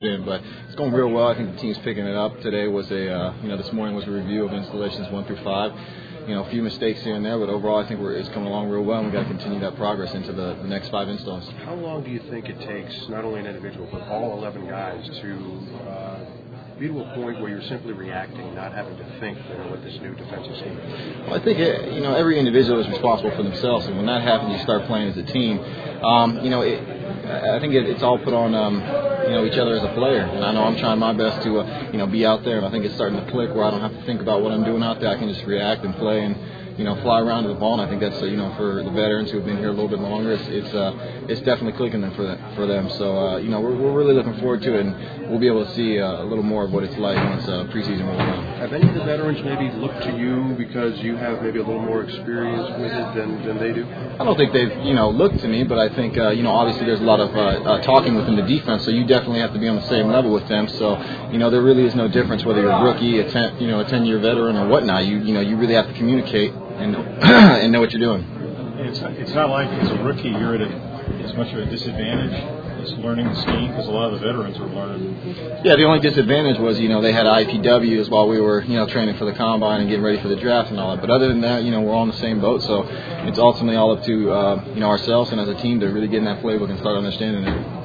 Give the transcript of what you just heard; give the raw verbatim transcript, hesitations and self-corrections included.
in. But it's going real well. I think the team's picking it up. Today was a, uh, you know, this morning was a review of installations one through five. You know, a few mistakes here and there, but overall I think we're, it's coming along real well, and we've got to continue that progress into the, the next five installs. How long do you think it takes, not only an individual, but all eleven guys to uh, be to a point where you're simply reacting, not having to think, you know, with this new defensive scheme? Well, I think, it, you know, every individual is responsible for themselves, and when that happens, you start playing as a team. Um, you know, it, I think it, it's all put on, um, you know, each other as a player. And I know I'm trying my best to, uh, you know, be out there, and I think it's starting to click where I don't have to think about what I'm doing out there. I can just react and play and, you know, fly around to the ball. And I think that's, uh, you know, for the veterans who have been here a little bit longer, it's it's, uh, it's definitely clicking them for them. For them. So, uh, you know, we're, we're really looking forward to it, and we'll be able to see uh, a little more of what it's like once uh, preseason rolls around. Have any of the veterans maybe looked to you because you have maybe a little more experience with it than, than they do? I don't think they've, you know, looked to me, but I think, uh, you know, obviously there's a lot of uh, uh, talking within the defense, so you definitely have to be on the same level with them. So, you know, there really is no difference whether you're a rookie, a ten, you know, a ten-year veteran or whatnot. You, you know, you really have to communicate and and know what you're doing. It's it's not like as a rookie you're at a, as much of a disadvantage. Just learning the scheme because a lot of the veterans are learning. Yeah, the only disadvantage was, you know, they had I P Ws while we were, you know, training for the combine and getting ready for the draft and all that. But other than that, you know, we're all in the same boat. So it's ultimately all up to, uh, you know, ourselves and as a team to really get in that playbook and start understanding it.